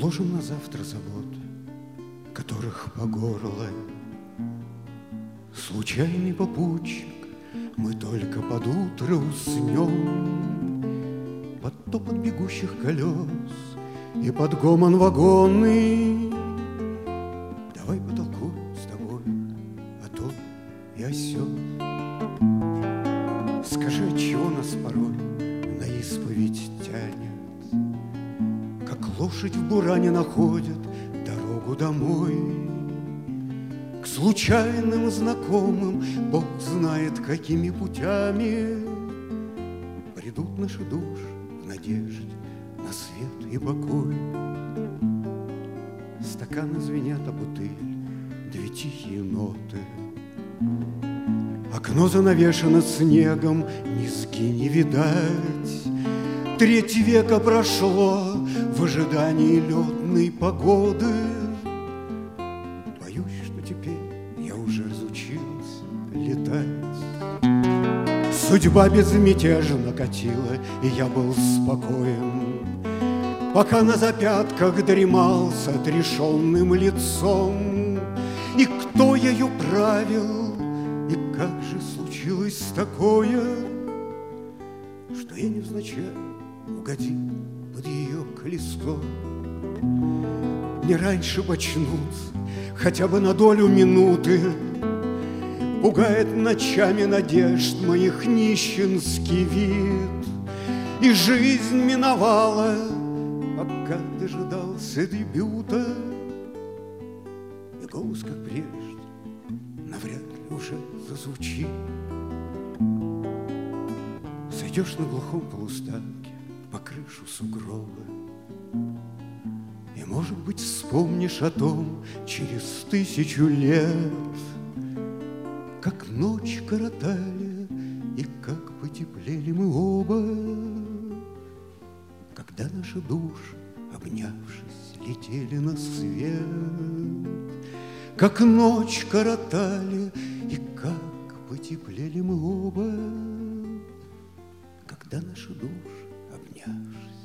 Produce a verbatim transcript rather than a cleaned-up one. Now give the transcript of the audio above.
Отложим на завтра забот, которых по горло. Случайный попутчик, мы только под утро уснем, под топот бегущих колес и под гомон вагоны. Давай потолкуем с тобой о том и о сём. Скажи, отчего нас порой на исповедь тянет, как лошадь в буране находит дорогу домой. К случайным знакомым Бог знает, какими путями придут наши души в надежде на свет и покой. Стаканы звенят о бутыль, две тихие ноты. Окно занавешено снегом, низги не видать. Треть века прошло в ожидании летной погоды. Боюсь, что теперь я уже разучился летать. Судьба безмятежно катила, и я был спокоен, пока на запятках дремал с отрешенным лицом. И кто ею правил, и как же случилось такое, что я невзначай угодил под ее колесо. Не раньше почнуться, хотя бы на долю минуты, пугает ночами надежд моих нищенский вид. И жизнь миновала, пока дожидался дебюта, и голос, как прежде, навряд ли уже зазвучит. Сойдешь на глухом полустанке по крышу сугроба, и, может быть, вспомнишь о том через тысячу лет, как ночь коротали и как потеплели мы оба, когда наши души, обнявшись, летели на свет. Как ночь коротали и как потеплели мы оба, когда наши души, обнявшись,